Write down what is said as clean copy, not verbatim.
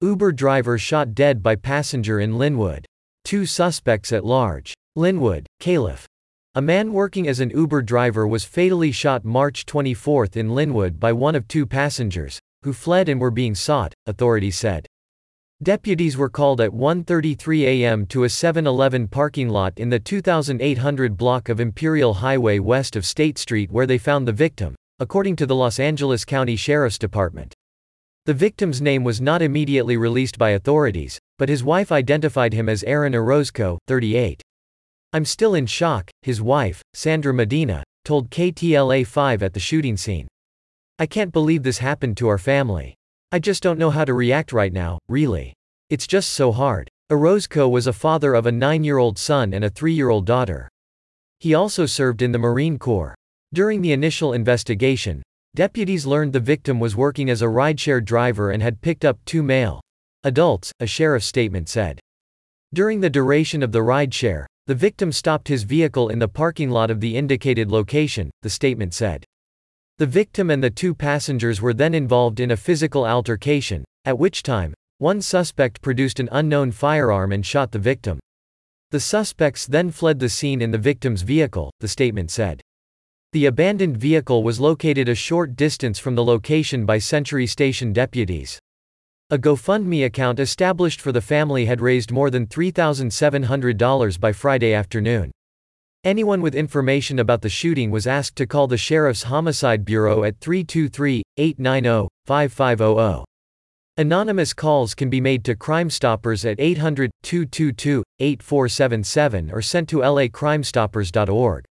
Uber driver shot dead by passenger in Linwood. 2 suspects at large. Linwood, Caliph. A man working as an Uber driver was fatally shot March 24 in Linwood by one of 2 passengers, who fled and were being sought, authorities said. Deputies were called at 1:33 a.m. to a 7-Eleven parking lot in the 2800 block of Imperial Highway west of State Street where they found the victim, according to the Los Angeles County Sheriff's Department. The victim's name was not immediately released by authorities, but his wife identified him as Aaron Orozco, 38. "I'm still in shock," his wife, Sandra Medina, told KTLA-5 at the shooting scene. "I can't believe this happened to our family. I just don't know how to react right now, really. It's just so hard." Orozco was a father of a 9-year-old son and a 3-year-old daughter. He also served in the Marine Corps. During the initial investigation, deputies learned the victim was working as a rideshare driver and had picked up 2 male adults, a sheriff's statement said. During the duration of the rideshare, the victim stopped his vehicle in the parking lot of the indicated location, the statement said. The victim and the 2 passengers were then involved in a physical altercation, at which time, one suspect produced an unknown firearm and shot the victim. The suspects then fled the scene in the victim's vehicle, the statement said. The abandoned vehicle was located a short distance from the location by Century Station deputies. A GoFundMe account established for the family had raised more than $3,700 by Friday afternoon. Anyone with information about the shooting was asked to call the Sheriff's Homicide Bureau at 323-890-5500. Anonymous calls can be made to Crime Stoppers at 800-222-8477 or sent to lacrimestoppers.org.